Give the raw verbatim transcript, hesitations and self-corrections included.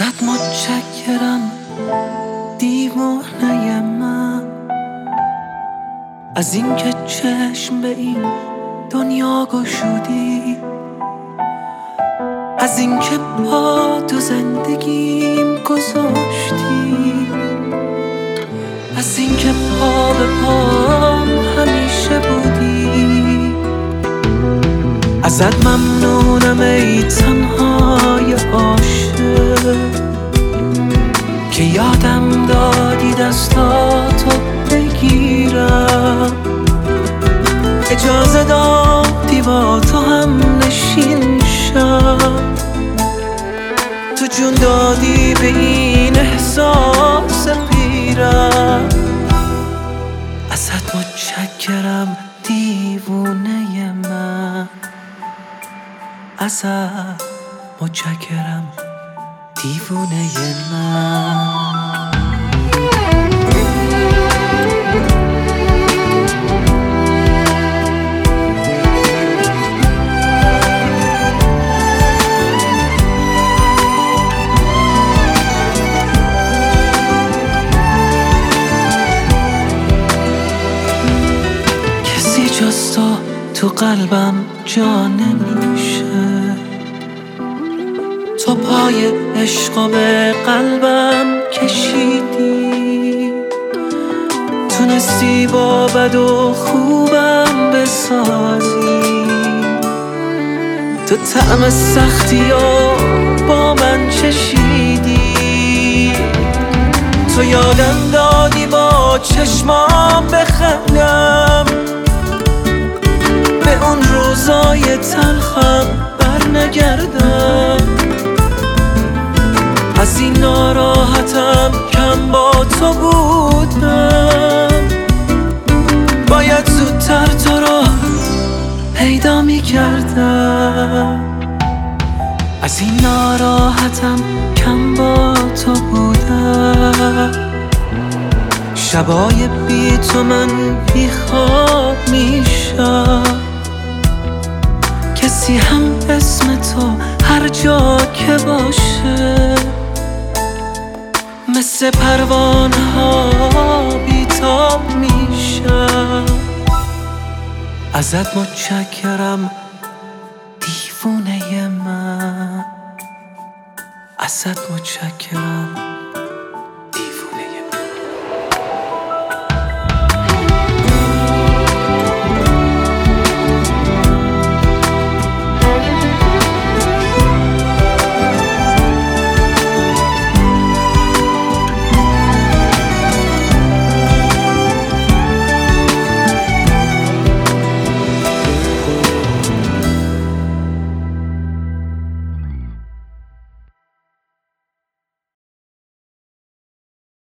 ازت متشکرم دیوانه من، از اینکه چشم به این دنیا گشودی، از اینکه پا تو زندگیم گذاشتی، از اینکه پا به پام همیشه بودی. ازت ممنونم ای تنهای عاشق که یادم دادی دستاتو بگیرم، اجازه دادی با تو هم نشین شم، تو جون دادی به این احساس پیرم. ازت متشکرم دیوونه من، ازت متشکرم دیوونه من. کسی جز تو تو قلبم جا نمیشه، تو پای عشق به قلبم کشیدی، تونستی با بد و خوبم بسازی، تو طعم سختی رو با من چشیدی، تو یادم دادی با چشمام بخندم، به اون روزای تلخم بر نگردم، از این ناراحتم کم با تو بودم، باید زودتر تو را پیدا می کردم، از این ناراحتم کم با تو بودم، شبای بی تو من بی خواب میشم، کسی هم اسم تو هر جا که باشه مثل پروانه ها بیتاب میشم. ازت متشکرم دیوونه من، ازت متشکرم